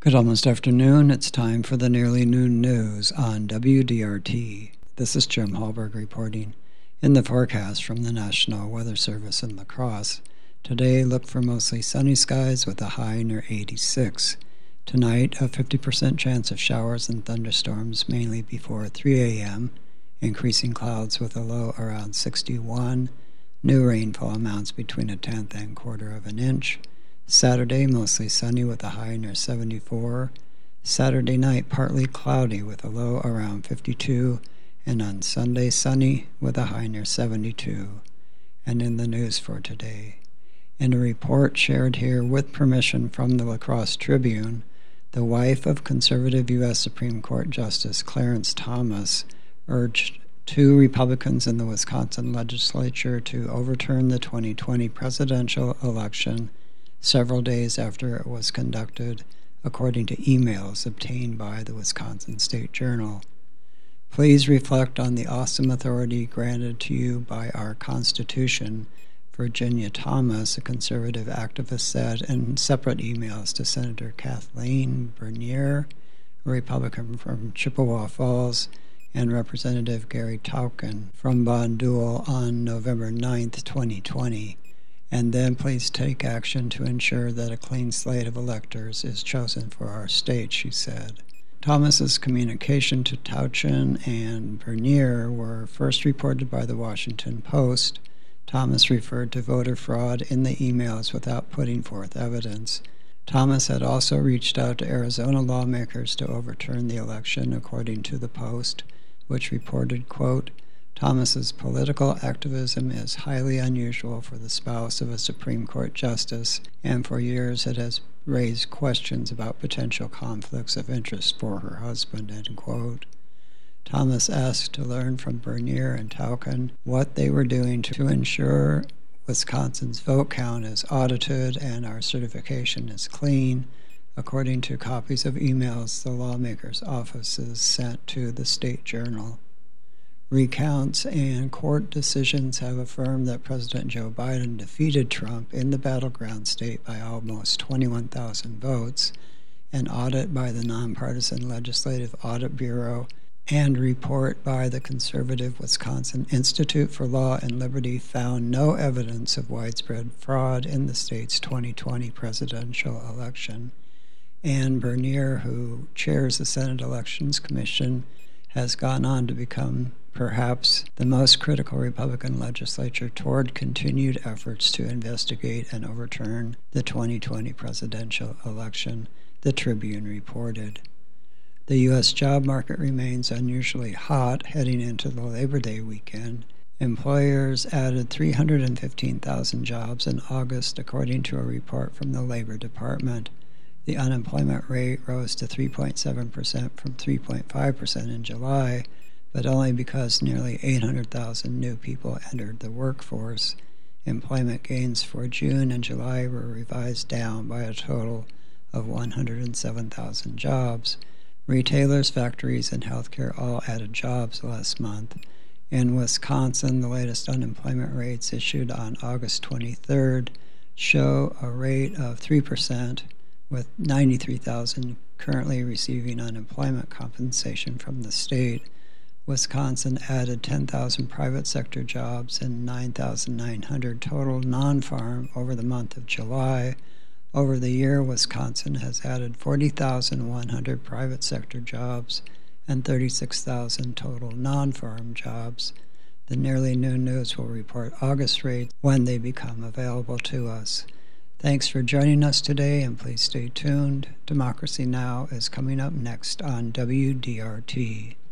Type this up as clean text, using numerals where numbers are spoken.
Good almost afternoon. It's time for the nearly noon news on WDRT. This is Jim Hallberg reporting. In the forecast from the National Weather Service in La Crosse, today look for mostly sunny skies with a high near 86. Tonight, a 50% chance of showers and thunderstorms mainly before 3 a.m., increasing clouds with a low around 61. New rainfall amounts between a tenth and quarter of an inch. Saturday, mostly sunny with a high near 74. Saturday night, partly cloudy with a low around 52. And on Sunday, sunny with a high near 72. And in the news for today, in a report shared here with permission from the La Crosse Tribune, the wife of conservative U.S. Supreme Court Justice Clarence Thomas urged two Republicans in the Wisconsin legislature to overturn the 2020 presidential election several days after it was conducted, according to emails obtained by the Wisconsin State Journal. Please reflect on the awesome authority granted to you by our Constitution, Virginia Thomas, a conservative activist, said in separate emails to Senator Kathleen Bernier, a Republican from Chippewa Falls, and Representative Gary Tauken from Bondul on November 9, 2020. And then please take action to ensure that a clean slate of electors is chosen for our state, she said. Thomas's communication to Tauchen and Bernier were first reported by the Washington Post. Thomas referred to voter fraud in the emails without putting forth evidence. Thomas had also reached out to Arizona lawmakers to overturn the election, according to the Post, which reported, quote, Thomas's political activism is highly unusual for the spouse of a Supreme Court justice, and for years it has raised questions about potential conflicts of interest for her husband, end quote. Thomas asked to learn from Bernier and Tauken what they were doing to ensure Wisconsin's vote count is audited and our certification is clean, according to copies of emails the lawmakers' offices sent to the State Journal. Recounts and court decisions have affirmed that President Joe Biden defeated Trump in the battleground state by almost 21,000 votes. An audit by the Nonpartisan Legislative Audit Bureau and report by the conservative Wisconsin Institute for Law and Liberty found no evidence of widespread fraud in the state's 2020 presidential election. Ann Bernier, who chairs the Senate Elections Commission, has gone on to become perhaps the most critical Republican legislature toward continued efforts to investigate and overturn the 2020 presidential election, the Tribune reported. The U.S. job market remains unusually hot heading into the Labor Day weekend. Employers added 315,000 jobs in August, according to a report from the Labor Department. The unemployment rate rose to 3.7% from 3.5% in July, but only because nearly 800,000 new people entered the workforce. Employment gains for June and July were revised down by a total of 107,000 jobs. Retailers, factories, and healthcare all added jobs last month. In Wisconsin, the latest unemployment rates issued on August 23rd show a rate of 3%, with 93,000 currently receiving unemployment compensation from the state. Wisconsin added 10,000 private sector jobs and 9,900 total non-farm over the month of July. Over the year, Wisconsin has added 40,100 private sector jobs and 36,000 total non-farm jobs. The Nearly Noon News will report August rates when they become available to us. Thanks for joining us today, and please stay tuned. Democracy Now! Is coming up next on WDRT.